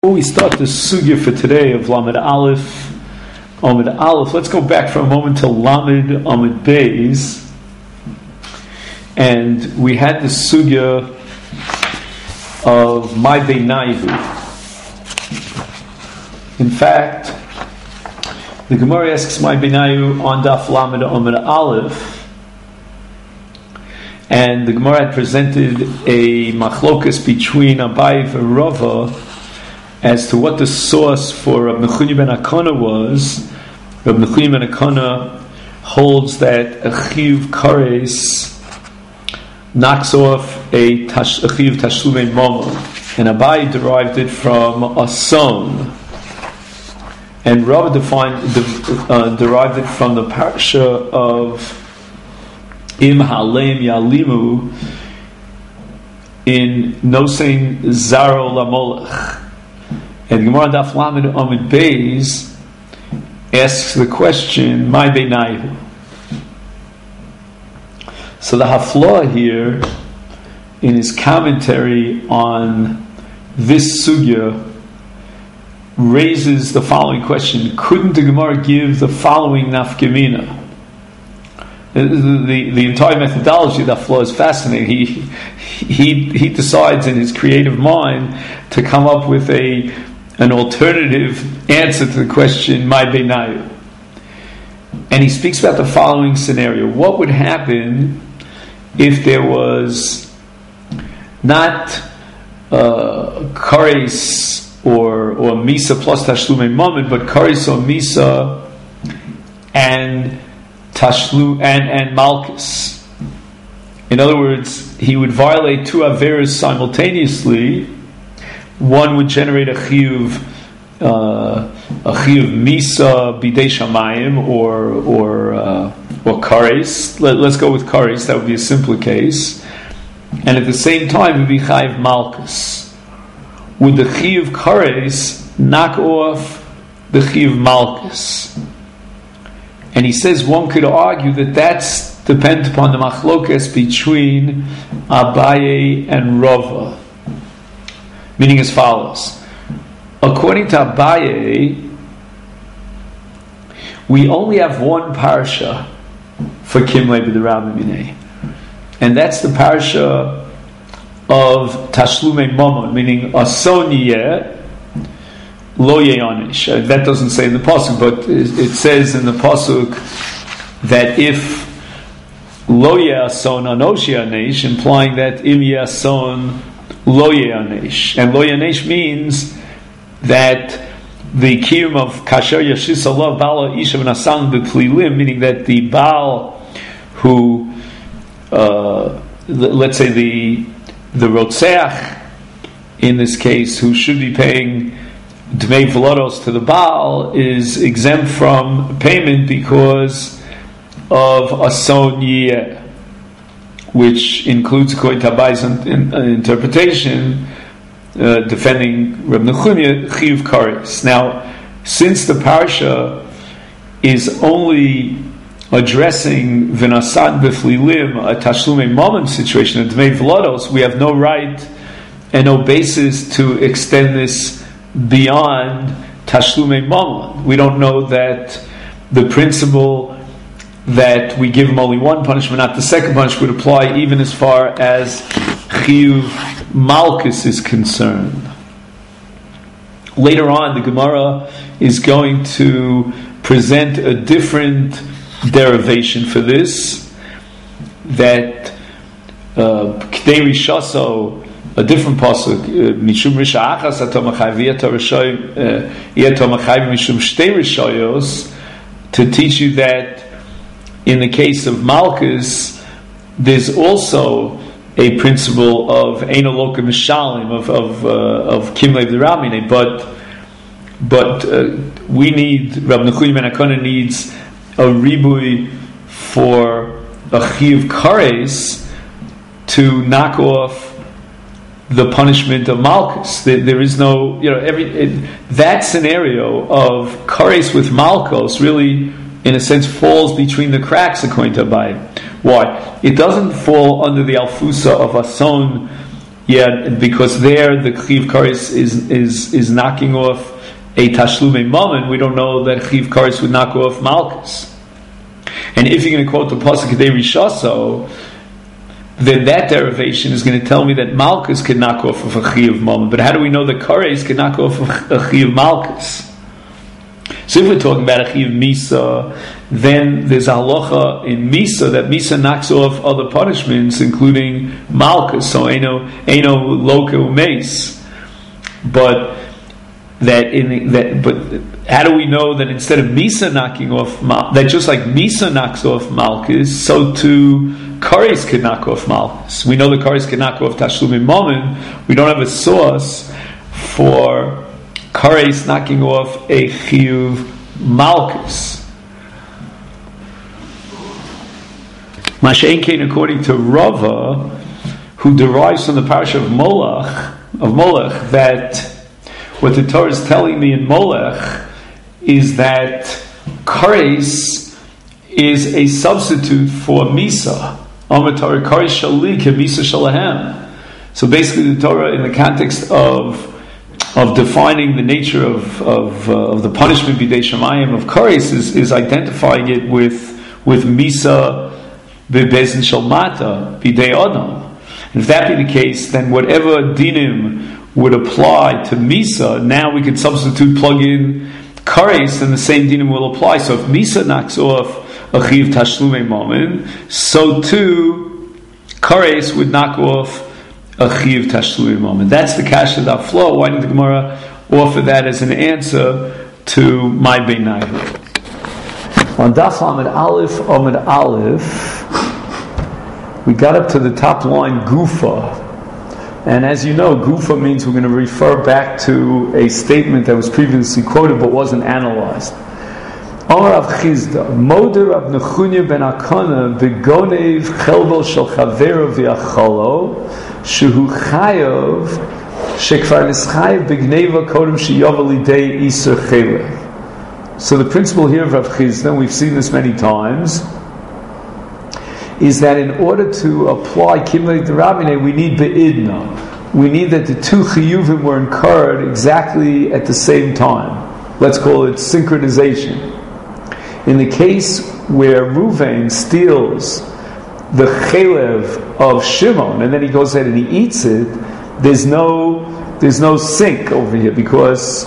We start the sugya for today of Lamed Aleph, Amud Aleph. Let's go back for a moment to Lamed Amud Beis, and we had the sugya of my Beinayu. In fact, the Gemara asks my Beinayu on Daf Lamed Amud Aleph, and the Gemara had presented a machlokas between Abaye and Rava as to what the source for Rab Nechuniah ben Akana was. Rab Nechuniah ben Akana holds that a chiyuv kares knocks off a chiyuv tashlumei mamon, and Abaye derived it from a son, and Rava derived it from the parsha of Im Halem Yalimu in Nosein Zaro Lamolech. And Gemara Daf Lamed Amud Beis asks the question, "My Beinayu." So the Haflah here, in his commentary on this sugya, raises the following question: couldn't the Gemara give the following nafkamina? The entire methodology of the Haflah is fascinating. He decides in his creative mind to come up with an alternative answer to the question, my Beinayu. And he speaks about the following scenario. What would happen if there was not kares or misa plus tashlumei mamon, but kares or misa and tashlu and malchus? In other words, he would violate two averos simultaneously. One would generate a chiyuv misa bidei shamayim or kares. Let's go with kares. That would be a simpler case. And at the same time, it would be chayiv malchus. Would the chiyuv kares knock off the chiyuv malchus? And he says one could argue that that's dependent upon the machlokas between Abaye and Rava. Meaning as follows: according to Abaye, we only have one parsha for Kimlei b'derabim minei, and that's the parsha of Tashlumei Mamon, meaning Ason yeh lo ye'onish. That doesn't say in the pasuk, but it says in the pasuk that if lo ye'ason anosh ye'onish, implying that im ye'ason lo yanesh, and lo yanesh means that the kiyum of kasher yashis Allah bala isha v'nasang b'plilim, meaning that the baal who, let's say the rotzeach in this case, who should be paying dmei v'lodos to the baal, is exempt from payment because of ason yeh, which includes, according to Abaye's interpretation, defending Rab Nechuniah, chiyuv kares. Now, since the parsha is only addressing v'nasad b'flilim, a tashlumei mamon situation, a dmei v'lodos, we have no right and no basis to extend this beyond tashlumei mamon. We don't know that the principle that we give him only one punishment, not the second punishment, would apply even as far as chiyuv malchus is concerned. Later on, the Gemara is going to present a different derivation for this, that k'dei rishaso, a different pasuk, mishum risha achas ato machayev yeto machayev mishum shtei rishayos, to teach you that in the case of malchus, there's also a principle of eino loka mishalim, of kimlei b'derabim, but we need, Rab Nechuniah ben Akana needs a ribui for a chiyuv kares to knock off the punishment of malchus. There is no, that scenario of kares with malchus really, in a sense, falls between the cracks, according to Abaye. Why? It doesn't fall under the alfusa of ason Yeah, because there the chiv kares is knocking off a tashlume mammon. We don't know that chiv kares would knock off malchus. And if you're going to quote the pasuk Kedei Rishaso, then that derivation is going to tell me that malchus can knock off of a chiv mammon. But how do we know that kares can knock off a chiv malchus? So if we're talking about a chiv misa, then there's a halacha in misa that misa knocks off other punishments, including malchus. So eno loka umeis. But how do we know that instead of misa knocking off that just like misa knocks off malchus, so too kares can knock off malchus? We know the kares can knock off tashlumim mammon. We don't have a source for kares knocking off a chiyuv malchus. Masha'enkein, according to Rava, who derives from the parasha of Molech, that what the Torah is telling me in Molech is that kares is a substitute for misa. Amar Torah kares shali ke misa shalahem. So basically, the Torah, in the context of defining the nature of the punishment b'dei shamayim of kares, is identifying it with misa b'bezin shalmata b'dei adam. And if that be the case, then whatever dinim would apply to misa, now we can plug in kares, and the same dinim will apply. So if misa knocks off a chiv tashlume mammon, so too kares would knock off a chiv tashlume mammon. That's the kasha that flow. Why did the Gemara offer that as an answer to my beinayim? On Daf Amud Aleph, we got up to the top line Gufa. And as you know, Gufa means we're going to refer back to a statement that was previously quoted but wasn't analyzed. Amar Rav Chizda, Moder Rav Nechunya ben Akana begonev chelbo shel chavero v'achalo shehu chayav shekvar nischayev begneva kodem sheyovel lidei iser chelev. So the principle here of Rav Chizda, and we've seen this many times, is that in order to apply Kimlei D'Rabbanan, we need Be'idna. We need that the two chiyuvim were incurred exactly at the same time. Let's call it synchronization. In the case where Ruvain steals the chelev of Shimon, and then he goes ahead and he eats it, there's no sync over here, because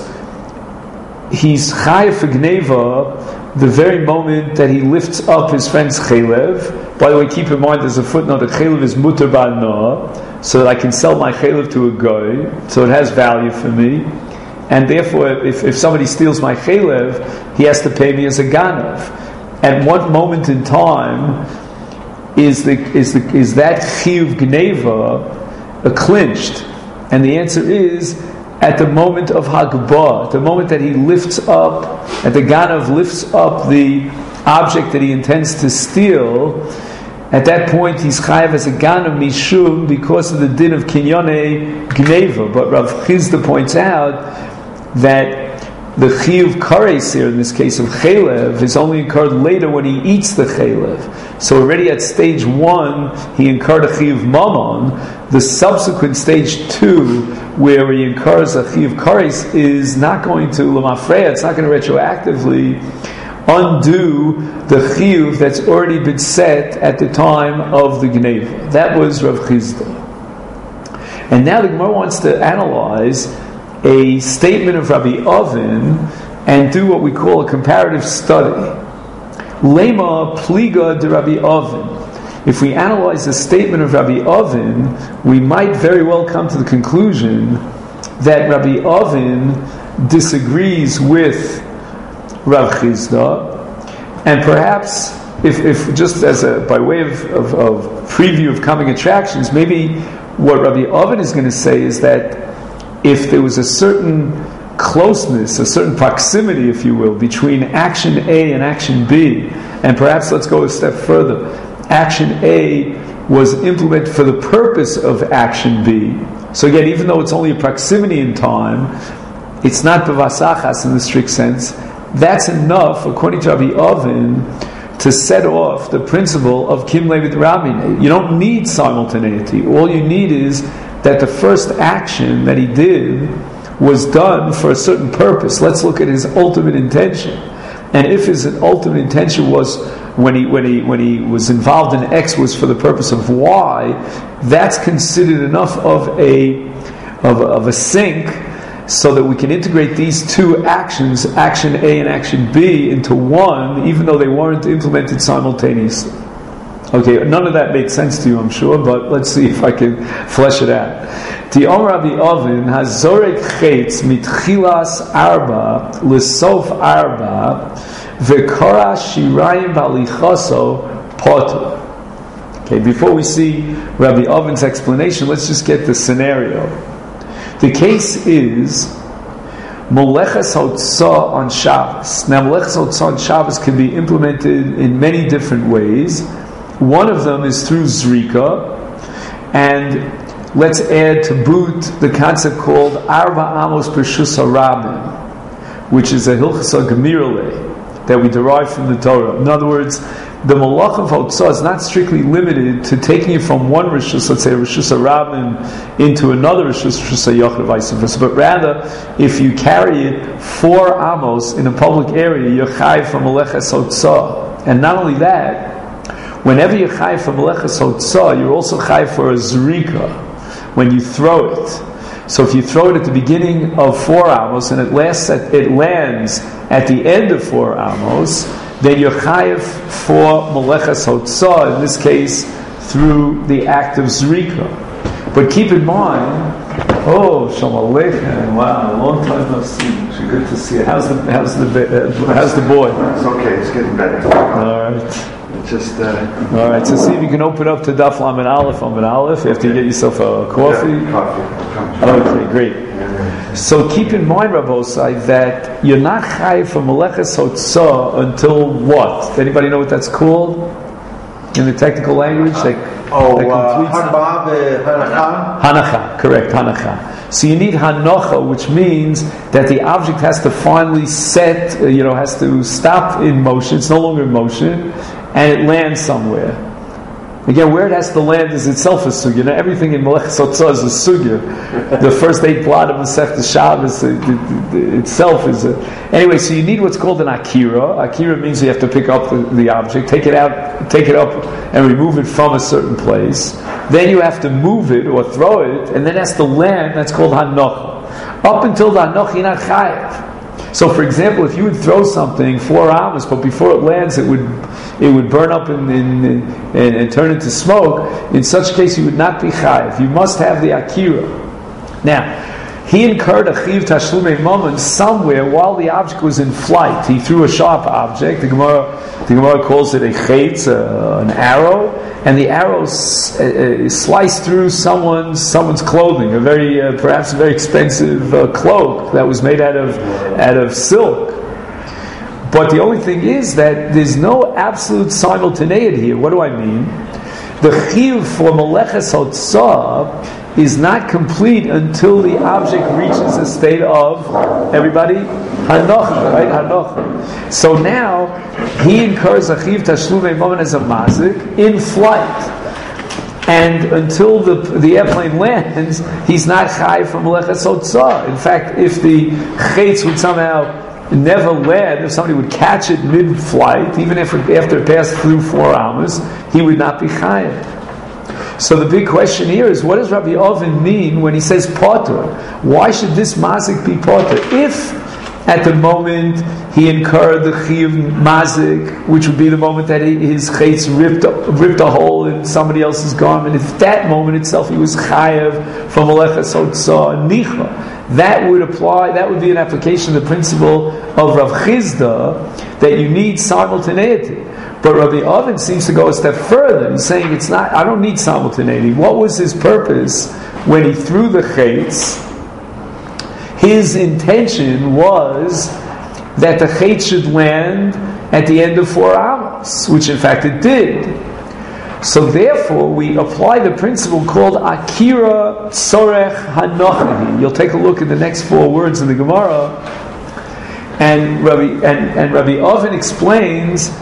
he's chayav for gneva the very moment that he lifts up his friend's chelev. By the way, keep in mind there's a footnote that chelev is mutar ba'na, so that I can sell my chelev to a guy, so it has value for me. And therefore, if somebody steals my chelev, he has to pay me as a ganav. At what moment in time is that chiyuv gneva clinched? And the answer is at the moment of Hagbah, the moment that he lifts up, that the Ganav lifts up the object that he intends to steal. At that point, he's chayav as a Ganav mishum because of the din of Kinyone Gneva. But Rav Chizda points out that the chiyuv kares here, in this case of chelev, is only incurred later when he eats the chelev. So already at stage 1, he incurred a chiyuv mammon. The subsequent stage 2, where he incurs a chiyuv kares, is not going to lemafreya. It's not going to retroactively undo the chiyuv that's already been set at the time of the gneva. That was Rav Chizda. And now the Gemara wants to analyze a statement of Rabbi Ovin and do what we call a comparative study. Lema pliga de Rabbi Ovin. If we analyze the statement of Rabbi Ovin, we might very well come to the conclusion that Rabbi Ovin disagrees with Rav Chizda, and perhaps, if just as by way of preview of coming attractions, maybe what Rabbi Ovin is going to say is that if there was a certain closeness, a certain proximity, if you will, between action A and action B, and perhaps let's go a step further, action A was implemented for the purpose of action B. So again, even though it's only a proximity in time, it's not b'vasachas in the strict sense. That's enough, according to Rabbi Ovin, to set off the principle of Kim Levi D'Rabbanan. You don't need simultaneity. All you need is that the first action that he did was done for a certain purpose. Let's look at his ultimate intention. And if his ultimate intention was when he was involved in X was for the purpose of Y, that's considered enough of a sync so that we can integrate these two actions, action A and action B, into one, even though they weren't implemented simultaneously. Okay, none of that made sense to you, I'm sure, but let's see if I can flesh it out. Ti'om Rabbi Ovin hazorek chetz mitchilas arba l'sof arba v'kora shirayim balichaso potter. Okay, before we see Rabbi Ovin's explanation, let's just get the scenario. The case is Moleches Hotzah on Shabbos. Now, Moleches Hotzah on Shabbos can be implemented in many different ways. One of them is through Zrika, and let's add to boot the concept called Arba Amos B'Shus HaRabim, which is a Hilchas HaGemirale that we derive from the Torah. In other words, the Malach of Hotzah is not strictly limited to taking it from one Rishus, let's say Rishus HaRabim, into another Rishus HaYochid, vice versa. But rather, if you carry it 4 Amos in a public area, you're chayiv from Maleches Hotzah. And not only that, whenever you're chayiv for Maleches Hotzah, you're also chayiv for a Zrika, when you throw it. So if you throw it at the beginning of 4 Amos and it lands at the end of 4 Amos, then you're chayiv for Maleches Hotzah, in this case, through the act of Zrika. But keep in mind, Shalom Aleichem, wow, a long time no see. It's good to see you. How's the boy? It's okay, it's getting better. All right. All right, so see if you can open up to Daf Lamed Aleph, Amud Aleph, after you get yourself a coffee. Yeah, coffee. Okay, great. So keep in mind, Rabbosai, that you're not chayiv for Maleches Hotzah until what? Anybody know what that's called in the technical language? Hanacha, correct, Hanacha. So you need Hanocha, which means that the object has to finally set, has to stop in motion. It's no longer in motion, and it lands somewhere. Again, where it has to land is itself a sugya. Everything in Maleches Hotzah is a sugya. The first 8 blot of Masechta Shabbos itself is a... Anyway, so you need what's called an akira. Akira means you have to pick up the object, take it up, and remove it from a certain place. Then you have to move it or throw it, and then it has to land. That's called hanocha. Up until the hanocha, you're not chayav. So, for example, if you would throw something 4 hours, but before it lands, it would burn up and turn into smoke. In such a case, you would not be chayiv. You must have the akira. Now, he incurred a chiv tashlumei mamon somewhere while the object was in flight. He threw a sharp object. The Gemara calls it a chetz, an arrow, and the arrow sliced through someone's clothing, perhaps a very expensive cloak that was made out of silk. But the only thing is that there's no absolute simultaneity here. What do I mean? The chiv for Maleches Hotzah is not complete until the object reaches a state of, everybody, hanocha, right? Hanocha. So now he incurs a chiv tashlumei mamon as a mazik in flight, and until the airplane lands, he's not chayiv from Maleches Hotzah. In fact, if the chetz would somehow never land, if somebody would catch it mid-flight, even after it passed through 4 hours, he would not be chayiv. So the big question here is, what does Rabbi Ovin mean when he says potter? Why should this mazik be potter? If at the moment he incurred the chiyuv mazik, which would be the moment that his chetz ripped a hole in somebody else's garment, if that moment itself he was chayav from Maleches Hotzah nicha, that would be an application of the principle of Rav Chizda that you need simultaneity. But Rabbi Ovin seems to go a step further. He's saying I don't need simultaneity. What was his purpose when he threw the chetz? His intention was that the chetz should land at the end of 4 hours, which in fact it did. So therefore, we apply the principle called Akira Tzorech Hanochahi. You'll take a look at the next 4 words in the Gemara, and Rabbi Ovin explains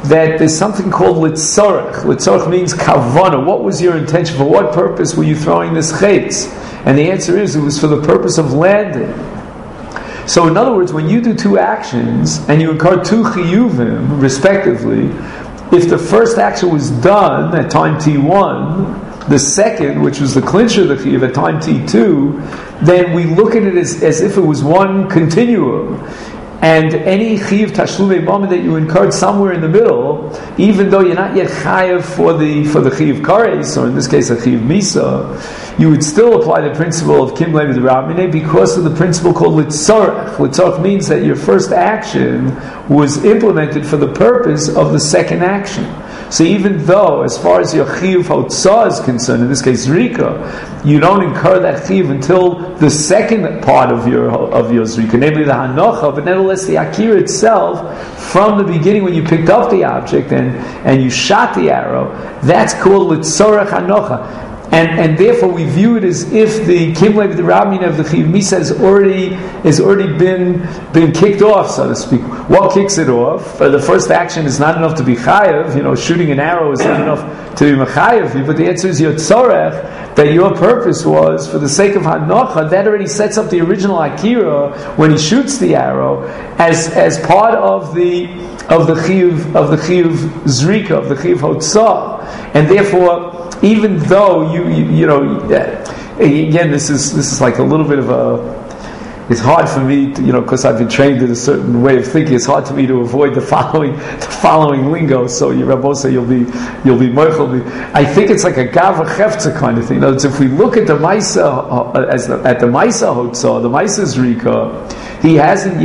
that there's something called litzorach. Litzorach means kavana. What was your intention? For what purpose were you throwing this chetz? And the answer is, it was for the purpose of landing. So in other words, when you do two actions, and you incur two chiyuvim, respectively, if the first action was done at time t1, the second, which was the clincher of the chiyuv, at time t2, then we look at it as if it was one continuum. And any chiyuv tashlumei moment that you incurred somewhere in the middle, even though you're not yet chayav for the chiyuv kares, or in this case a chiyuv misa, you would still apply the principle of kim lev d'rabmineh because of the principle called litzorach. Litzorach means that your first action was implemented for the purpose of the second action. So even though, as far as your chiyuv hotzah is concerned, in this case zrika, you don't incur that chiyuv until the second part of your zrika, namely the hanocha. But nevertheless, the akira itself, from the beginning when you picked up the object and you shot the arrow, that's called litzorach hanocha. And therefore we view it as if the kimlev d'rabmineh of the chiyuv misa has already been kicked off, so to speak. What kicks it off? The first action is not enough to be chayav. Shooting an arrow is not enough to be mechayav. But the answer is your tzorech, that your purpose was for the sake of hanocha. That already sets up the original akira when he shoots the arrow as part of the chiyuv zrika, of the chiyuv hotzah, and therefore, even though you know, again, this is like a little bit of a. It's hard for me, because I've been trained in a certain way of thinking. It's hard for me to avoid the following lingo. So Rabbosa, you'll be moichel. I think it's like a gavra chefza kind of thing. In other words, if we look at the Maisa at the Maisa Hotzah, the Maisa Zrika, he hasn't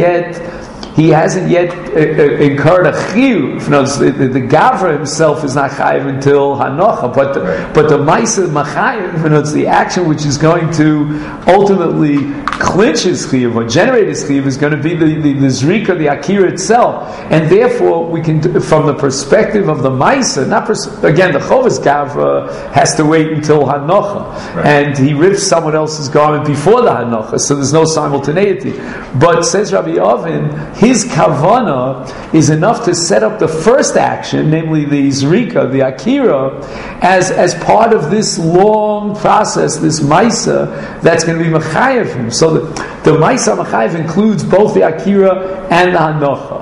yet incurred a chiyuv. No, the gavra himself is not chayiv until hanocha, but the ma'isa machayiv, it's the action which is going to ultimately clinch his chiyuv or generate his chiyuv is going to be the zrika, the akira itself, and therefore we can, from the perspective of the ma'isa, again the chovas gavra has to wait until hanocha, and he rips someone else's garment before the hanocha, so there's no simultaneity. But says Rabbi Ovin, his kavana is enough to set up the first action, namely the zrika, the akira, as part of this long process, this maisa that's going to be mechayev him. So the maisa mechayev includes both the akira and the hanocha.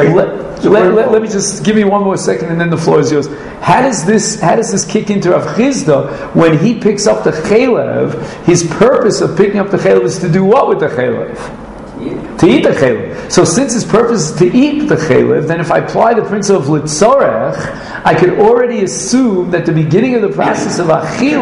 Let me just give me one more second, and then the floor is yours. How does this kick into Rav Chisda when he picks up the chelev? His purpose of picking up the chelev is to do what with the chelev? To eat the chelev. So since his purpose is to eat the chelev, then if I apply the principle of litzorech, I could already assume that the beginning of the process of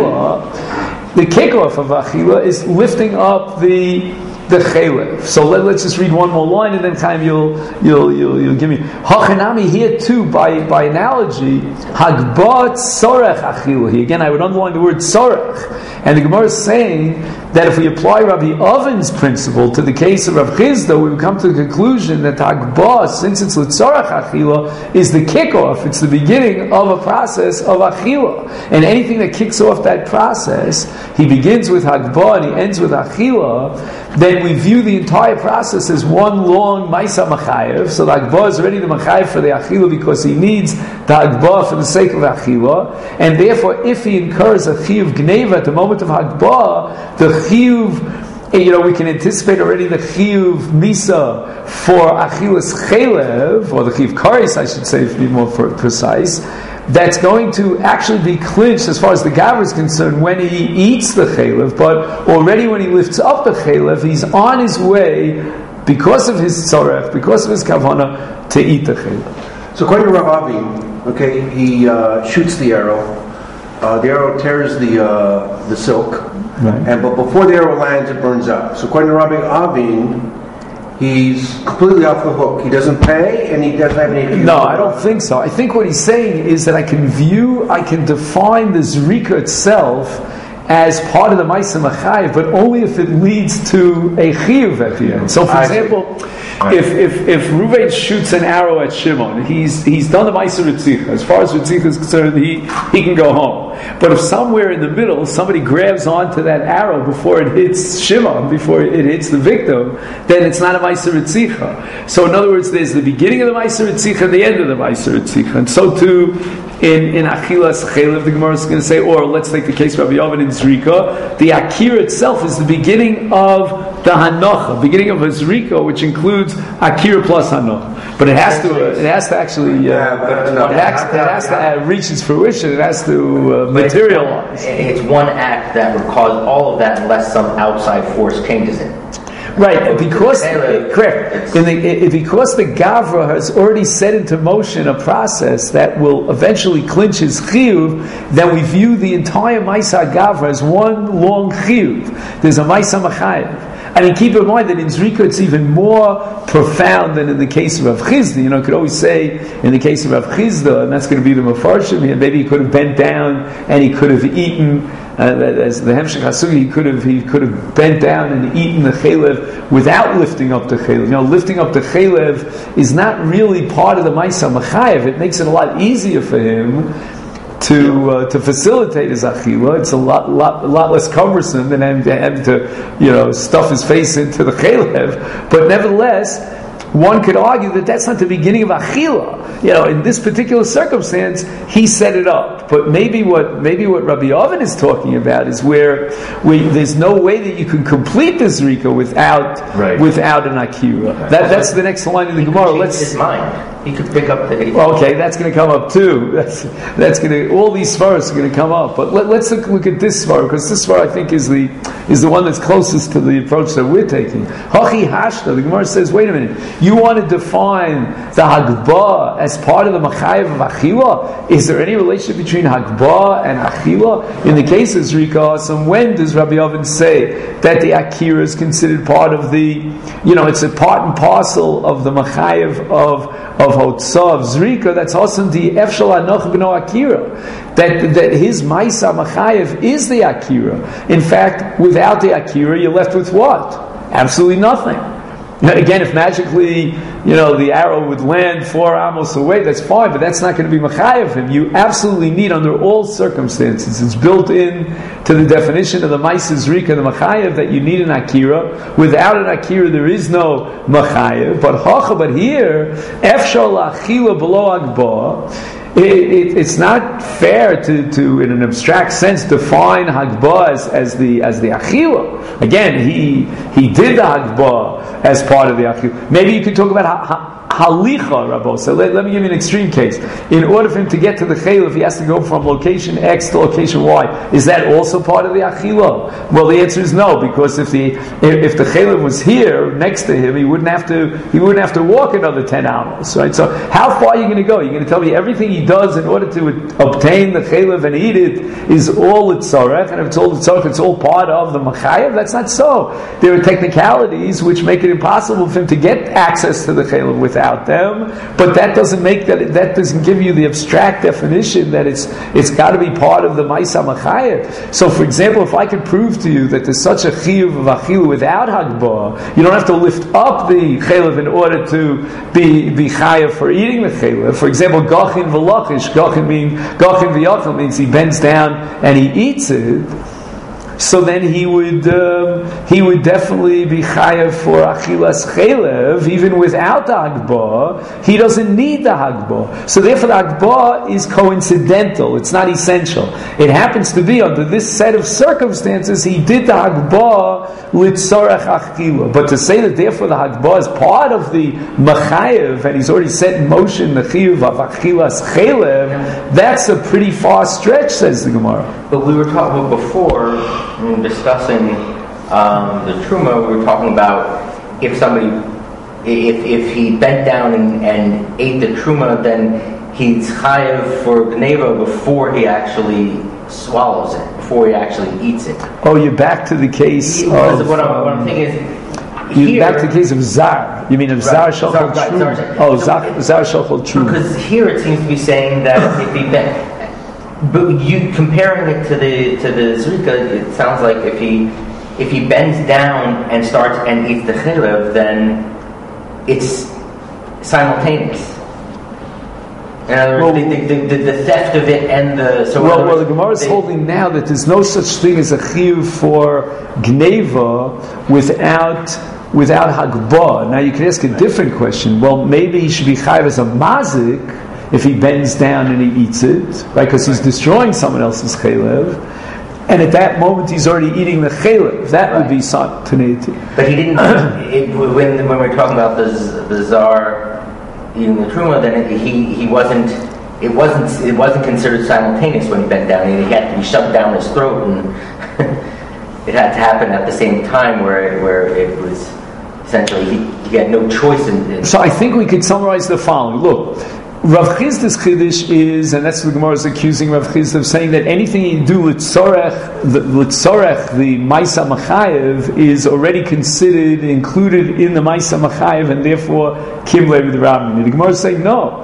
achila, the kickoff of achila, is lifting up the chelev. So let's just read one more line, and then Chaim you'll give me hachanami here too by analogy. Hagba tzorech achila. Again, I would underline the word tzorech, and the Gemara is saying that if we apply Rabbi Oven's principle to the case of Rav Chisda, we would come to the conclusion that Hagba, since it's litzorech achila, is the kickoff. It's the beginning of a process of achila, and anything that kicks off that process, he begins with Hagba and he ends with achila. Then we view the entire process as one long Maisa Machayev. So the Hagba is already the Machayev for the Achila because he needs the Hagba for the sake of Achila. And therefore, if he incurs a Chiyuv Gneva at the moment of Hagba, the Chiyuv, we can anticipate already the Chiyuv Misa for Achilas Chelev, or the Chiyuv Karis, I should say, to be more precise. That's going to actually be clinched as far as the Gavra is concerned when he eats the chelev, but already when he lifts up the chelev, he's on his way, because of his tzorech, because of his kavana, to eat the chelev. So according to Rav Avi, he shoots the arrow tears the silk, right. But before the arrow lands, it burns up. So according to Rabbi Avin, he's completely off the hook. He doesn't pay, and he doesn't have any... No, I don't think so. I think what he's saying is that I can define the zrika itself as part of the Maisa Machayev, but only if it leads to a chiyuv at the end. So, for example, if Reuven shoots an arrow at Shimon, he's done the Maisa Ritzicha. As far as Ritzicha is concerned, he can go home. wrong. But if somewhere in the middle somebody grabs onto that arrow before it hits Shimon, before it hits the victim, then it's not a Meiser Ritzicha. So in other words, there's the beginning of the Meiser Ritzicha and the end of the Meiser Ritzicha. And so too, in Achilas Chelev, the Gemara is going to say, or let's take the case of Rabbi Yovan in Zrika, the Akira itself is the beginning of the Hanocha, beginning of a Zrika, which includes Akira plus Hanocha. But it has to actually, reach its fruition. It has to materialize. It's one act that would cause all of that unless some outside force changes it. Right, because correct. Because the Gavra has already set into motion a process that will eventually clinch his chiyuv, then we view the entire Maisa Gavra as one long chiyuv. There's a Maisa Machayev. I mean, keep in mind that in Zrika it's even more profound than in the case of Rav Chizda. You could always say in the case of Rav Chizda, and that's going to be the Mefarshim here, maybe he could have bent down and he could have eaten, as the Hemshech Hasugi, he could have bent down and eaten the chelev without lifting up the chelev. Lifting up the chelev is not really part of the Maisa Machayev. It makes it a lot easier for him to facilitate his achila. It's a lot less cumbersome than having to stuff his face into the chelev. But nevertheless, one could argue that that's not the beginning of achila. In this particular circumstance, he set it up. But maybe what Rabbi Yovan is talking about is where there's no way that you can complete the zrika without an akira. That's the next line of the Gemara. Let's his mind. He could pick up the. Okay, that's going to come up too. That's going to. All these svaras are going to come up. But let's look at this svar, because this svar I think is the one that's closest to the approach that we're taking. Hachi hashta. The Gemara says, wait a minute. You want to define the hagbah as part of the machayev of achila? Is there any relationship between hagbah and achila? In the case of zrika, when does Rabbi Yovan say that the akira is considered part of the? It's a part and parcel of the machayev of Hotzah, of Zrika. That's also the Efshal Anoch B'no Akira. That his Maisa Machayev is the Akira. In fact, without the Akira, you're left with what? Absolutely nothing. Now, again, if magically, the arrow would land 4 amos away, that's fine, but that's not going to be Machayev him. You absolutely need, under all circumstances, it's built in to the definition of the Maisa Zrika, the Machayev, that you need an Akira. Without an Akira, there is no Machayev. But here, Efshal Achila below Agbah, it's not fair to in an abstract sense define Hagbah as the Achila. Again, he did the Hagbah as part of the Achila. Maybe you could talk about Halicha, Rabbo. So let me give you an extreme case. In order for him to get to the chelev, he has to go from location X to location Y. Is that also part of the achila? Well, the answer is no, because if the chelev was here next to him, he wouldn't have to walk another 10 hours, right? So how far are you going to go? You're going to tell me everything he does in order to obtain the chelev and eat it is all tzarech, and if it's all tzarech, it's all part of the machayev? That's not so. There are technicalities which make it impossible for him to get access to the chelev without them, but that doesn't give you the abstract definition that it's got to be part of the Maisa Machayev. So, for example, if I could prove to you that there's such a chiyuv of achila without hagbah, you don't have to lift up the chelev in order to be chayev for eating the chelev. For example, gachin v'lachish, gachin v'yachal means he bends down and he eats it. So then he would definitely be chayav for achilas chelev even without the hagbah. He doesn't need the hagbah. So therefore the hagbah is coincidental. It's not essential. It happens to be under this set of circumstances he did the hagbah litzorach achila. But to say that therefore the hagbah is part of the machayev and he's already set in motion the chiyuv of achilas chelev, that's a pretty far stretch, says the Gemara. But we were talking before, discussing the truma, we were talking about if he bent down and ate the truma, then he's chayav for gneva before he actually swallows it, before he actually eats it. Oh, you're back to the case of... What I'm thinking is... You're back to the case of zar. You mean of zar shachol truma? Oh, zar shachol truma. Because here it seems to be saying that if he bent... But you comparing it to the zrika, it sounds like if he bends down and starts and eats the chelev, then it's simultaneous. In other words, the theft of it and the... So well, the Gemara is holding now that there's no such thing as a chiyuv for gneva without hagbah. Now you can ask a different question. Well, maybe he should be chayav as a mazik if he bends down and he eats it, right? Because he's destroying someone else's chaylev. And at that moment, he's already eating the chaylev. That would be spontaneity. But he didn't. When we're talking about the zar eating the truma, then he wasn't. It wasn't considered simultaneous when he bent down. He had to be shoved down his throat, and it had to happen at the same time, where it was essentially he had no choice in. So I think we could summarize the following. Look. Rav Chisda's chiddush is, and that's what the Gemara is accusing Rav Chizda of saying, that anything you do litzorech, the Maisa Machayev, is already considered, included in the Maisa Machayev, and therefore Kim Levi the Rabbin. The Gemara is saying, no.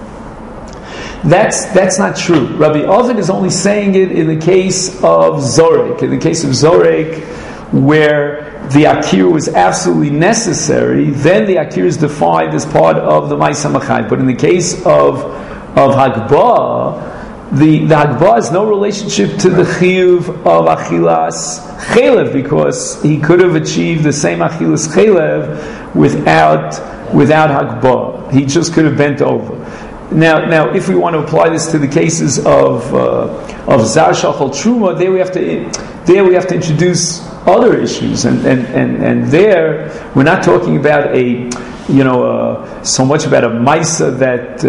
That's not true. Rabbi Ovid is only saying it in the case of Zorek. In the case of Zorek, where the akir was absolutely necessary, then the akir is defined as part of the Maisa Machayev. But in the case of Hagbah, the Hagbah has no relationship to the chiyuv of Achilas Chelev, because he could have achieved the same Achilas Chelev without Hagbah. He just could have bent over. Now, if we want to apply this to the cases of Zar Shachal Truma, there we have to introduce other issues, and there we're not talking about so much about a Maisa that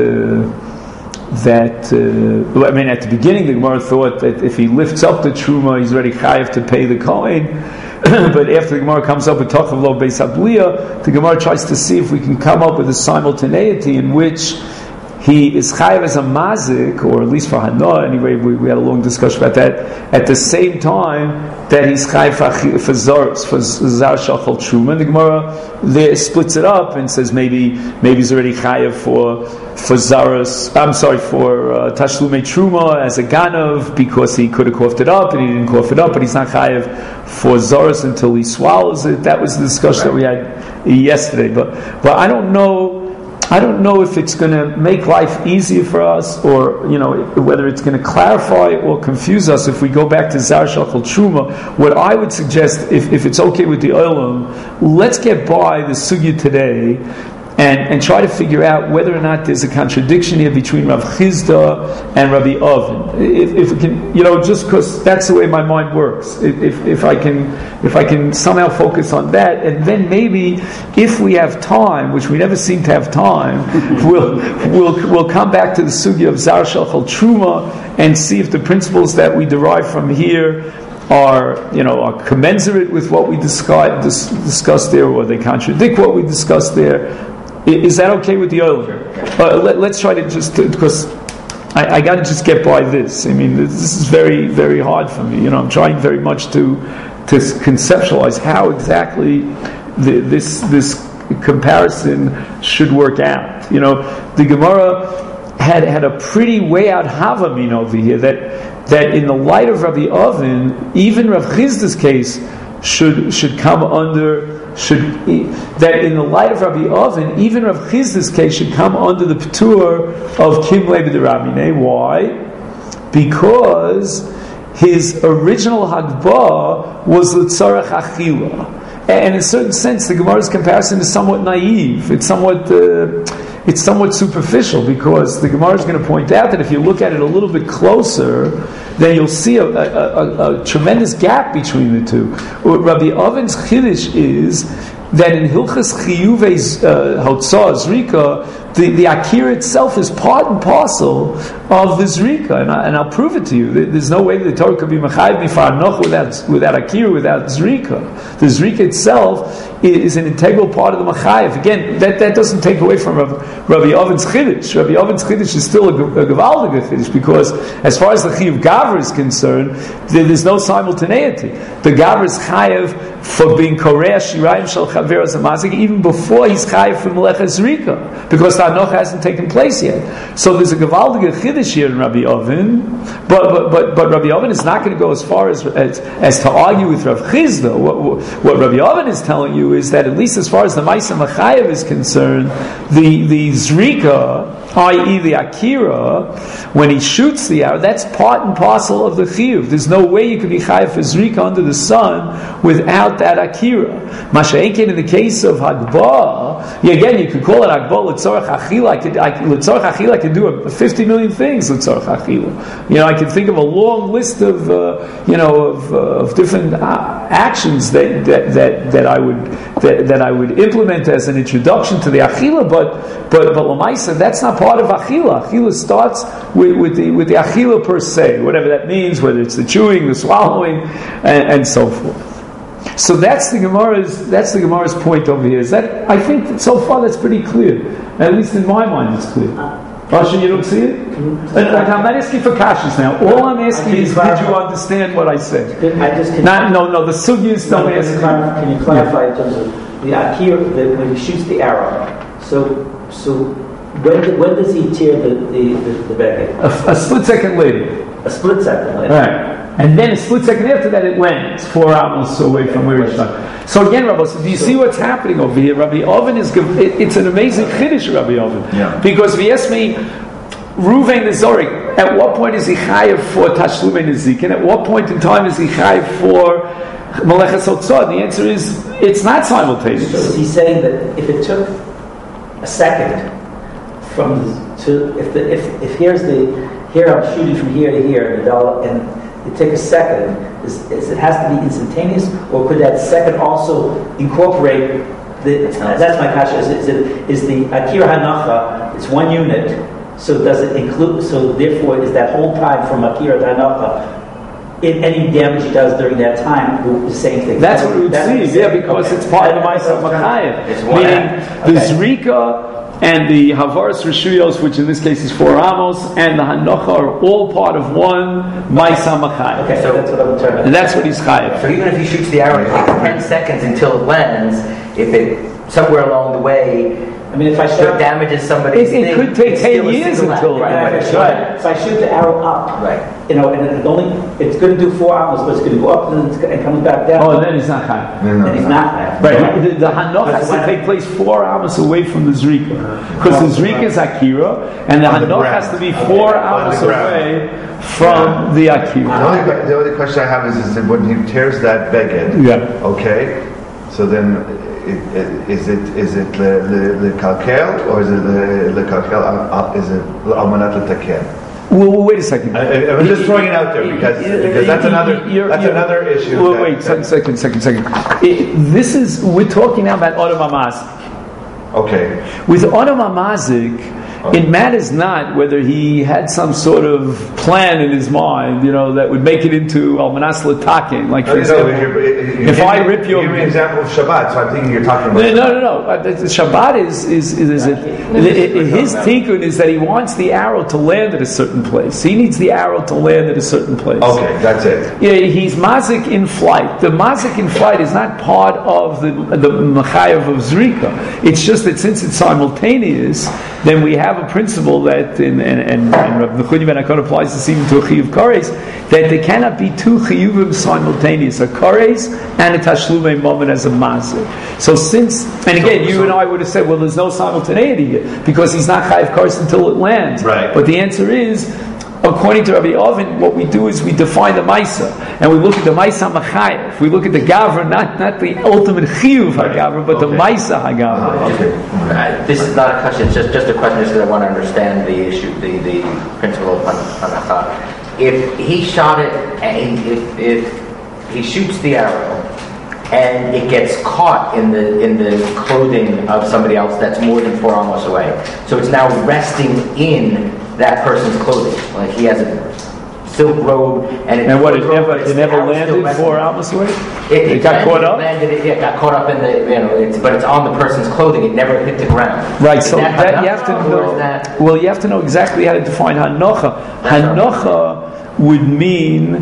I mean, at the beginning the Gemara thought that if he lifts up the Truma, he's already chayav to pay the Kohen. But after the Gemara comes up with Tachav Lo Beis Abliya, the Gemara tries to see if we can come up with a simultaneity in which he is chayav as a mazik, or at least for Hana. Anyway, we had a long discussion about that. At the same time that he's chayav for zar shachal truma, the Gemara there splits it up and says maybe he's already chayav for zaras. For tashlumei truma as a ganav, because he could have coughed it up and he didn't cough it up, but he's not chayav for zaras until he swallows it. That was the discussion that we had yesterday. But I don't know if it's going to make life easier for us, or whether it's going to clarify or confuse us if we go back to Zar Shachal Truma. What I would suggest, if it's okay with the Olam, let's get by the sugya today and try to figure out whether or not there's a contradiction here between Rav Chizda and Rabbi Oven. If we can, just because that's the way my mind works. If I can somehow focus on that, and then maybe if we have time, which we never seem to have time, we'll come back to the sugya of Zar Shachal Truma and see if the principles that we derive from here are commensurate with what we discussed there, or they contradict what we discussed there. Is that okay with the oil? Let's try to because I got to just get by this. I mean, this is very, very hard for me. I'm trying very much to conceptualize how exactly this comparison should work out. The Gemara had a pretty way out Havamin over here that in the light of Rabbi Oven, even Rav Chizda's case should come under. That in the light of Rabbi Oven, even Rav Chizda's case should come under the P'tur of Kim Levi the Rabbineh. Why? Because his original Hagbah was L'tzarech Achila. And in a certain sense, the Gemara's comparison is somewhat naive. It's somewhat superficial, because the Gemara is going to point out that if you look at it a little bit closer, then you'll see a tremendous gap between the two. What Rabbi Oven's chiddush is that in Hilchas Chiyuvei Hotzah Zrika, the akira itself is part and parcel of the zrika, and I'll prove it to you. There's no way that the Torah could be mechayev mifarnoch without akira, without zrika. The zrika itself is an integral part of the mechayev. Again, that doesn't take away from Rabbi Oven's chiddush. Rabbi Oven's chiddush is still a gevaldige chiddush, because as far as the chiyuv gaver is concerned, there's no simultaneity. The gaver is chayev for being koreah shirayim shel chaver zamazik even before he's chayev for melecha zrika, because the anocha hasn't taken place yet. So there's a gevaldige chiddush here in Rabbi Oven, but Rabbi Oven is not going to go as far as to argue with Rav Chizda. What Rabbi Oven is telling you is that at least as far as the Maisa Machayev is concerned, the Zrika i.e. the akira, when he shoots the arrow, that's part and parcel of the chiyuv. There's no way you could be chayav for zrika under the sun without that akira. Masha'enkin, in the case of hagbah, again, you could call it hagbah l'tzorach achila. L'tzorach achila, I could do 50 million things l'tzorach achila. I can think of a long list of of different actions that I would implement as an introduction to the achila, but l'maisa, that's not part of achila. Achila starts with the achila per se, whatever that means, whether it's the chewing, the swallowing, and so forth. So that's the Gemara's point over here. Is that, I think that so far that's pretty clear. At least in my mind, it's clear. Rasha, you don't see it? I'm not asking for kashas now. All I'm asking is, did you understand what I said? No, the sugyas don't ask. Can you clarify in terms of the akira, when he shoots the arrow? So when does he tear the beged? A split second later. A split second later. Right. And then a split second after that, it lands 4 amos away from where he shot. So again, Rabbi, so do you see what's happening over here? Rabbi Oven it's an amazing chiddush, Rabbi Oven. Yeah. Because if you ask me, Ruvain the Zorik, at what point is he chayav for Tashlumei Nezik? And at what point in time is he chayav for Malechas Hotzah? The answer is, it's not simultaneous. So is he saying that if it took a second here I'm shooting from here to here, and it take a second, it has to be instantaneous, or could that second also incorporate that's my kasha, is the akira hanacha, it's 1 unit, so does it include, so therefore is that whole time from akira to hanacha, in any damage he does during that time, the same thing? That's what we would see, because it's part of the Ma'aseh Machayev. Meaning, the Zrika and the Havaras Rishuyos, which in this case is 4 amos, and the Hanocha are all part of one Ma'aseh Machayev. Okay, so that's what I'm trying to. And that's what he's chayev. So even if he shoots the arrow, it takes 10 seconds until it lands. If it somewhere along the way, if I shoot, damages somebody's it could take 10 years until it lands. Right. If I shoot the arrow up, right, and it's going to do 4 amos, but it's going to go up and comes back down. Oh, then he's not chayev. Then he's not chayev. Right. The Hanoch has to take place 4 amos away from the Zrika, because the Zrika is Akira, and the Hanoch has to be 4 amos away from the Akira. The only question I have is that when he tears that beged, okay, so then is it the kalkel, or is it the kalkel? Is it almanat l'taken? Well, wait a second. I'm just throwing it out there because that's another issue. Well, wait, second. We're talking now about Odom HaMazik. Okay. With Odom HaMazik, it matters not whether he had some sort of plan in his mind, that would make it into Almanas L'Taken. Like, for example, if I rip your... Give me an example of Shabbat, so I'm thinking you're talking about... No. Shabbat is his tikkun is that he wants the arrow to land at a certain place. He needs the arrow to land at a certain place. Okay, that's it. Yeah, he's mazik in flight. The mazik in flight is not part of the Machayev of Zrika. It's just that since it's simultaneous, then we have a principle that, and Rav Nechuni ben Akon applies this even to a chiyuv kares, that there cannot be 2 chiyuvim simultaneous, a kares and a tashlumei moment as a mazik. So you and I would have said, well, there's no simultaneity here, because he's not chayiv kares until it lands. Right. But the answer is, according to Rabbi Oven, what we do is we define the Maisa, and we look at the Maisa Machayev. We look at the Gavra, not the ultimate Chiyuv HaGavra, but the Maisa HaGavra. This is not a question, it's just a question because I want to understand the issue, the principle of Hanacha. If he shot it, and if he shoots the arrow, and it gets caught in the clothing of somebody else that's more than 4 amos away, so it's now resting in that person's clothing. Like he has a silk robe, and it never landed 4 amos away. It got caught up. It got caught up in but it's on the person's clothing. It never hit the ground. Right. So that you have to know. Well, you have to know exactly how to define hanocha. Hanocha would mean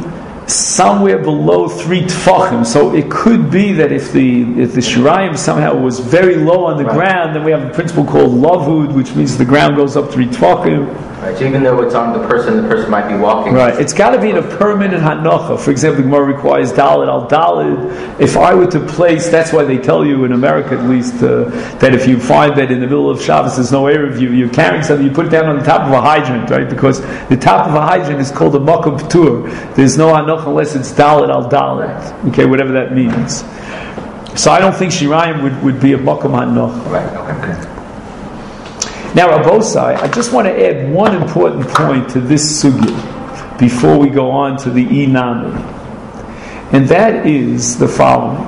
somewhere below 3 tfachim. So it could be that if the shirayim somehow was very low on the ground, then we have a principle called lavud, which means the ground goes up 3 tfachim. Right, so even though it's on the person might be walking. Right, it's got to be in a permanent hanacha. For example, the Gemara requires dalit al dalit. If I were to place, that's why they tell you in America at least that if you find that in the middle of Shabbos there's no Erev, you're carrying something, you put it down on the top of a hydrant, right? Because the top of a hydrant is called a makom p'tur. There's no hanacha unless it's dalit al dalit. Okay, whatever that means. So I don't think shirayim would be a makom hanacha. Right. Okay. Now, Rabosai, I just want to add one important point to this sugya before we go on to the inami, and that is the following: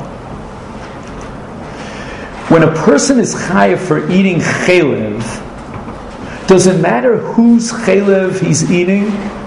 when a person is chayav for eating chalev, does it matter whose chalev he's eating?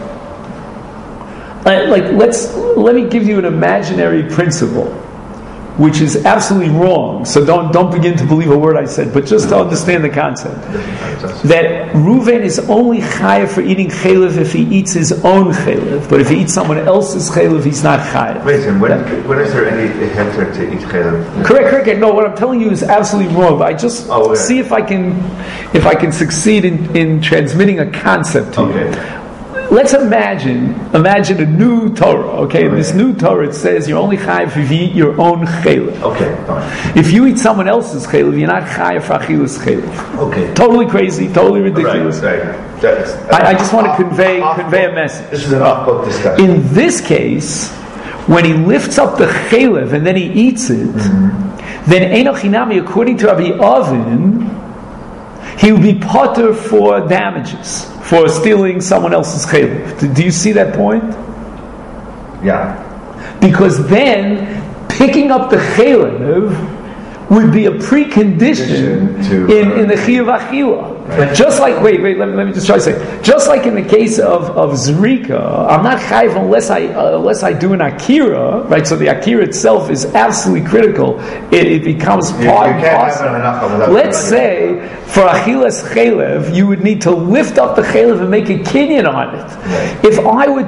Let me give you an imaginary principle, which is absolutely wrong. So don't begin to believe a word I said, but just to understand the concept. That Reuven is only chayav for eating chalev if he eats his own chalev, but if he eats someone else's chalev, he's not chayav. Wait a minute, when is there any heter to eat chalev? Correct. No, what I'm telling you is absolutely wrong. But I just see if I can succeed in transmitting a concept to you. Let's imagine a new Torah. Okay, in this new Torah it says you're only chayav if you eat your own chalev. Okay, fine. If you eat someone else's chalev, you're not chayav for achilas chalev. Okay. Totally crazy, totally ridiculous. Right. I just want to convey a message. This is an off-book discussion. In this case, when he lifts up the chalev and then he eats it, then Eino Chinami, according to Rabbi Avin, he will be potter for damages, for stealing someone else's chalev. Do you see that point? Yeah. Because then, picking up the chalev would be a precondition in the chiyuv achila. Just like, wait, let me just try to say. Just like in the case of zrika, I'm not chayiv unless I do an akira, right? So the akira itself is absolutely critical. It becomes part and parcel. Let's say for achilas chalev, you would need to lift up the chalev and make a kinyan on it. Right. If I were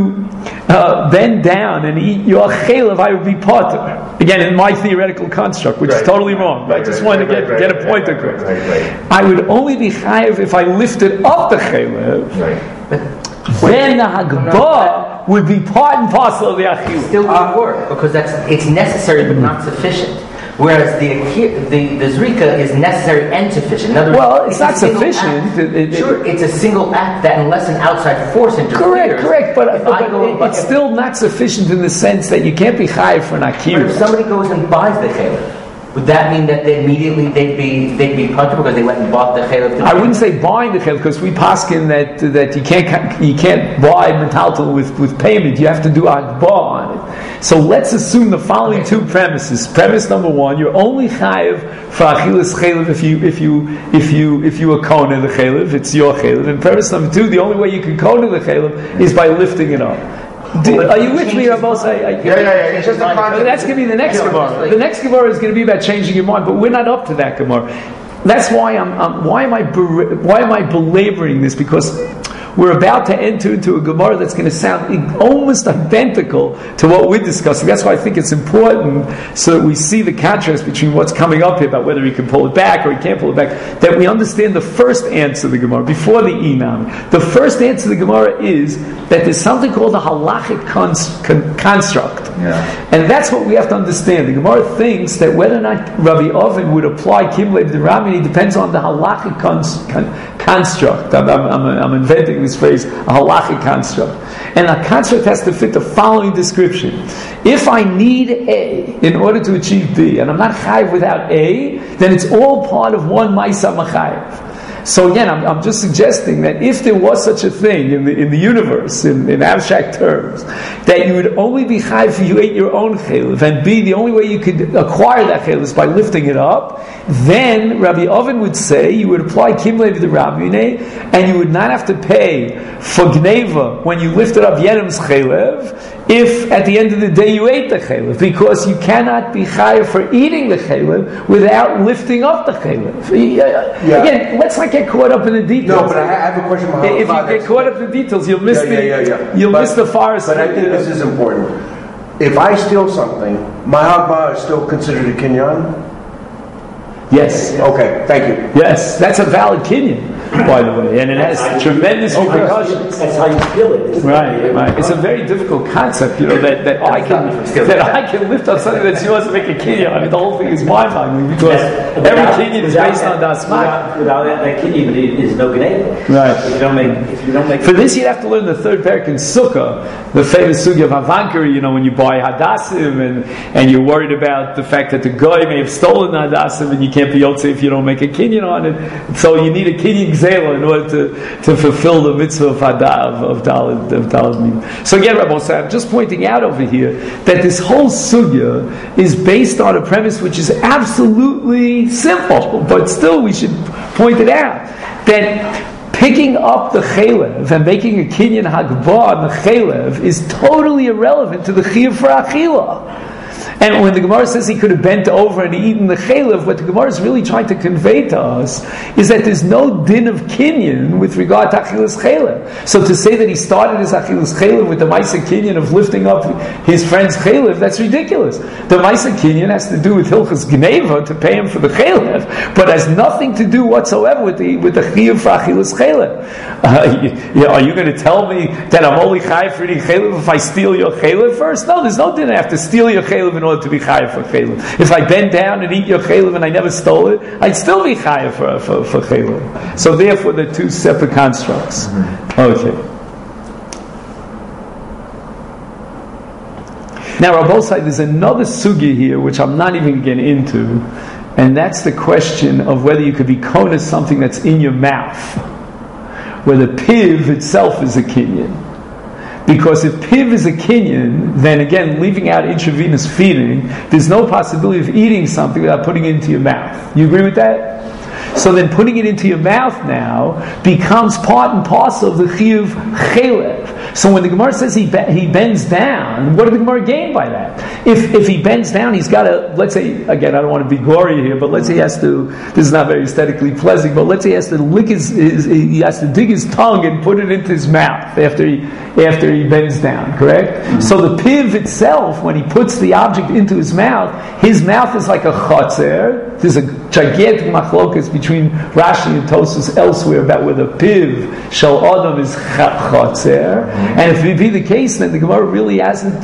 to bend down and eat your chalev, I would be potter. Again, in my theoretical construct, which is totally wrong. I just wanted to get a point across. I would only be chayiv if I lifted up the chalev. Then the hagbah would be part and parcel of the achil. It still won't work because it's necessary but not sufficient. Whereas the zrika is necessary and sufficient. In other words, it's not sufficient. Sure, it's a single act that unless an outside force interferes. Correct. But it's still not sufficient in the sense that you can't be chayiv for an akira. But if somebody goes and buys the chalev, would that mean that they'd be punished because they went and bought the chalev? I wouldn't say buying the chalev because we paskin that you can't buy metaltal with payment. You have to do agbah on it. So let's assume the following two premises. Premise number one: you're only chayiv for achilas chalev if you are kona the chalev. It's your chalev. And premise number two: the only way you can kona the chalev is by lifting it up. Are you with me, Rabbi? Yeah. It's just a concept. That's going to be the next Gemara. The next Gemara is going to be about changing your mind, but we're not up to that Gemara. That's why why am I belaboring this? Because we're about to enter into a Gemara that's going to sound almost identical to what we're discussing. That's why I think it's important so that we see the contrast between what's coming up here about whether he can pull it back or he can't pull it back, that we understand the first answer of the Gemara before the Inam. The first answer of the Gemara is that there's something called a halachic construct. Yeah. And that's what we have to understand. The Gemara thinks that whether or not Rabbi Oven would apply Kimlev the Ramini depends on the halachic construct. I'm inventing this phrase, a halachic construct. And a construct has to fit the following description. If I need A in order to achieve B, and I'm not chayiv without A, then it's all part of one Maisa Machayiv. So again, I'm just suggesting that if there was such a thing in the universe, in abstract terms, that you would only be chayiv if you ate your own chalev, and B, the only way you could acquire that chalev is by lifting it up, then Rabbi Oven would say you would apply kimlev the Rabbineh, and you would not have to pay for gneva when you lifted up Yedem's chalev. if at the end of the day you ate the chaylev, because you cannot be chayav for eating the chaylev without lifting up the chaylev. Again, let's not get caught up in the details. No, but I have a question. If you get caught up in the details, you'll miss miss the forest. But I think this is important. If I steal something, my hagma is still considered a kinyan? Yes. Okay, thank you. Yes, that's a valid kinyan, by the way, and it has tremendous repercussions. That's how you feel it. Right. It's a very difficult concept, that I can lift up something that's yours and make a kinyan. I mean, the whole thing is mind-boggling because every kinyan is based on dasmak. Without that kinyan, is no gnei. Right. If you don't make. For this, you'd have to learn the third parak in Sukkah, the famous sugya of Havankari. When you buy hadassim and you're worried about the fact that the guy may have stolen the hadassim and you can't be yotze if you don't make a kinyan on it. So you need a kinyan gzela in order to fulfill the mitzvah of Daled. So again, Rabbi Osai, I'm just pointing out over here that this whole sugya is based on a premise which is absolutely simple, but still we should point it out that picking up the chaylev and making a kinyan hagbah on the chaylev is totally irrelevant to the chiyuv for achila. And when the Gemara says he could have bent over and eaten the chaylev, what the Gemara is really trying to convey to us is that there's no din of kinyan with regard to achilas chaylev. So to say that he started his achilas chaylev with the ma'aseh kinyan of lifting up his friend's chaylev, that's ridiculous. The ma'aseh kinyan has to do with hilchas gneva to pay him for the chaylev, but has nothing to do whatsoever with the chiyuv for achilas chaylev. Are you going to tell me that I'm only chayav for eating chaylev if I steal your chaylev first? No, there's no din. I have to steal your chaylev in order to be chayav for chaylev. If I bend down and eat your chaylev and I never stole it, I'd still be chayav for chaylev. So therefore, they're two separate constructs. Okay. Now, Rabbi Osai, there's another sugya here which I'm not even getting into, and that's the question of whether you could be koneh something that's in your mouth, where the piv itself is a kinyan. Because if piv is a kinyan, then again, leaving out intravenous feeding, there's no possibility of eating something without putting it into your mouth. You agree with that? So then putting it into your mouth now becomes part and parcel of the chiyuv chaylev. So when the Gemara says he bends down, what did the Gemara gain by that? If he bends down, he's got to, let's say, again, I don't want to be gory here, but let's say he has to, this is not very aesthetically pleasant, but let's say he has to lick he has to dig his tongue and put it into his mouth after he bends down, correct? Mm-hmm. So the piv itself, when he puts the object into his mouth is like a chotzer. There's a gigantic machlokas between Rashi and Tosfos elsewhere about where the piv shel adam is chotzer. And if it be the case, then the Gemara really hasn't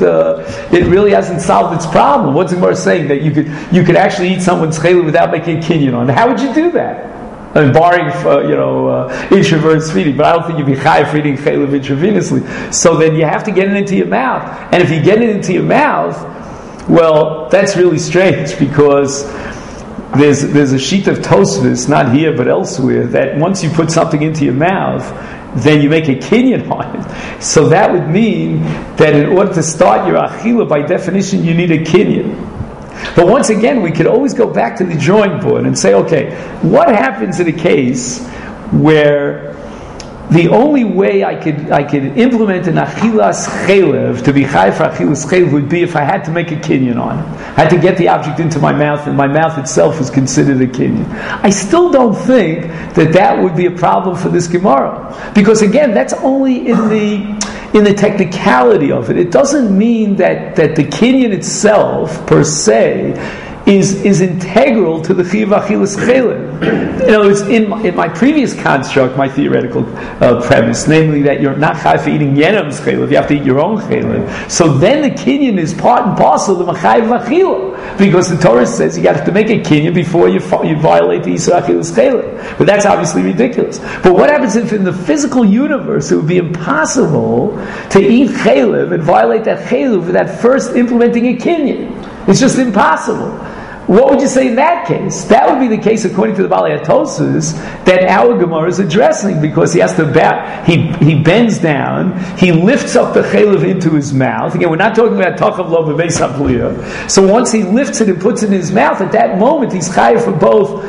solved its problem. What's the Gemara saying? That you could actually eat someone's chaylev without making a kinyan on it. How would you do that? I mean, barring intravenous feeding, but I don't think you'd be chayav for eating chaylev intravenously. So then you have to get it into your mouth, and if you get it into your mouth, well, that's really strange because there's a sheet of Tosfos, not here but elsewhere, that once you put something into your mouth, then you make a kinyan on it. So that would mean that in order to start your achila, by definition, you need a kinyan. But once again, we could always go back to the drawing board and say, okay, what happens in a case where the only way I could implement an achilas chaylev to be chayav for achilas chaylev would be if I had to make a kinyan on it. I had to get the object into my mouth, and my mouth itself was considered a kinyan. I still don't think that would be a problem for this Gemara, because again, that's only in the technicality of it. It doesn't mean that the kinyan itself per se is integral to the chiyuv achilas chaylev. In other words, in my previous construct, my theoretical premise, namely that you're not chayav for eating yenam's chaylev, you have to eat your own chaylev. So then the kinyan is part and parcel of the chayav achila, because the Torah says you have to make a kinyan before you violate the Yisur achilas chaylev. But that's obviously ridiculous. But what happens if in the physical universe it would be impossible to eat chaylev and violate that chaylev without first implementing a kinyan? It's just impossible. what would you say in that case? That would be the case according to the Balei HaTosfos that our Gemara is addressing, because he has to he bends down, he lifts up the chaylev into his mouth. Again, we're not talking about tachav lo b'beis hapliyah. So once he lifts it and puts it in his mouth, at that moment he's chayav for both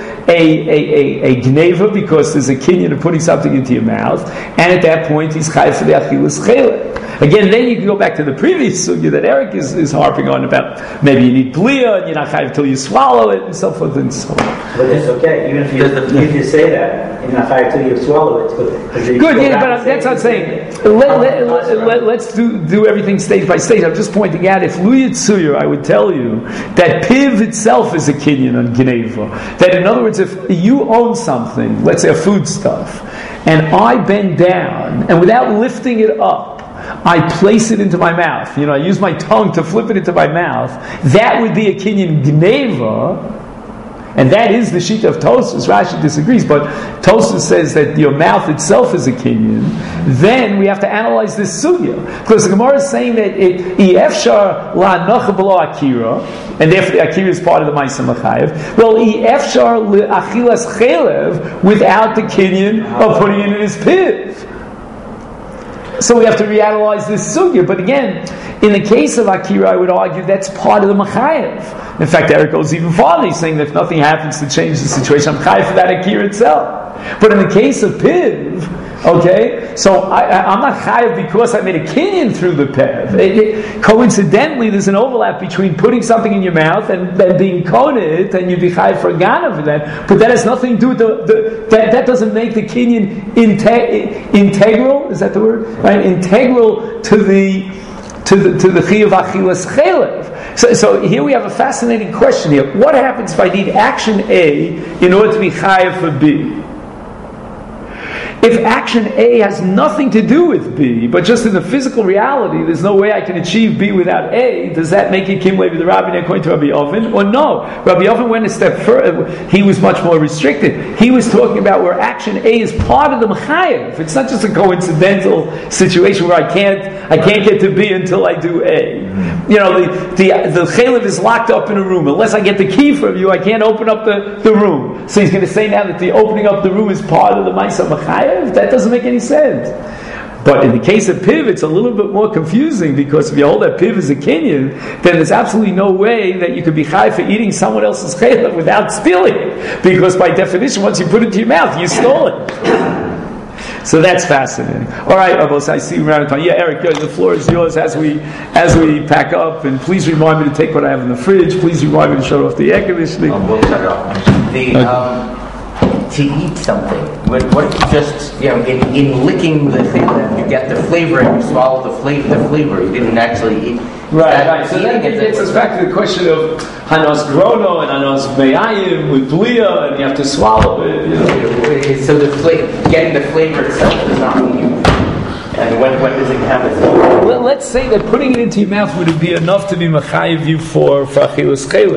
a gneva, because there's a kinyan of putting something into your mouth, and at that point he's chayav for the achilas chaylev. Again, then you can go back to the previous sugya that Eric is harping on about maybe you need blia and you're not chayav till you swallow it, and so forth and so on. But it's okay, even if you say that, you're not chayav till you swallow it. Good, yeah, but that's what I'm saying. Let's do everything stage by stage. I'm just pointing out, if Lu Yitzuyer, I would tell you that piv itself is a kinyan on gneva. That in other words, if you own something, let's say a foodstuff, and I bend down, and without lifting it up, I place it into my mouth. I use my tongue to flip it into my mouth. That would be a kinyan gneva, and that is the sheet of Tosfos. Rashi disagrees, but Tosfos says that your mouth itself is a kinyan. Then we have to analyze this sugya, because the Gemara is saying that efshar la nocha below akira, and therefore the akira is part of the ma'aseh machayev. Well, efshar achilas chaylev without the kinyan of putting it in his piv. So we have to reanalyze this sugya. But again, in the case of akira, I would argue that's part of the machayev. In fact, Eric goes even farther. He's saying that if nothing happens to change the situation, I'm chayev for that akira itself. But in the case of piv, okay, so I'm not chayev because I made a kinyan through the piv. Coincidentally, there's an overlap between putting something in your mouth and being konit, and you'd be chayev for gana for that. But that has nothing to do with that doesn't make the kinyan integral. Is that the word? Right? Integral to the chiyuv achilas chaylev. So here we have a fascinating question here. What happens if I need action A in order to be chayav for B? If action A has nothing to do with B, but just in the physical reality, there's no way I can achieve B without A, does that make it Kim Levi the Rabbi according to Rabbi Oven? Or no? Rabbi Oven went a step further. He was much more restricted. He was talking about where action A is part of the Mechayev. It's not just a coincidental situation where I can't get to B until I do A. The Chalev is locked up in a room. Unless I get the key from you, I can't open up the room. So he's going to say now that the opening up the room is part of the Ma'aseh Mechayev? That doesn't make any sense. But in the case of piv, it's a little bit more confusing, because if you hold that piv is a kinyan, then there's absolutely no way that you could be chayav for eating someone else's chaylev without stealing it. Because by definition, once you put it into your mouth, you stole it. So that's fascinating. All right, Abbos, I see you around the time. Yeah, Eric, the floor is yours as we pack up. And please remind me to take what I have in the fridge. Please remind me to shut off the air conditioning. We'll shut it off. To eat something, what if you just, in licking the chaylev, you get the flavor and you swallow the flavor, you didn't actually eat. Right. So that gets us back to the question of hanos grono and hanos meyayim with blia, and you have to swallow it. So getting the flavor itself does not mean you. And when does it happen? Let's say that putting it into your mouth would be enough to be mechayev you for achilas chaylev.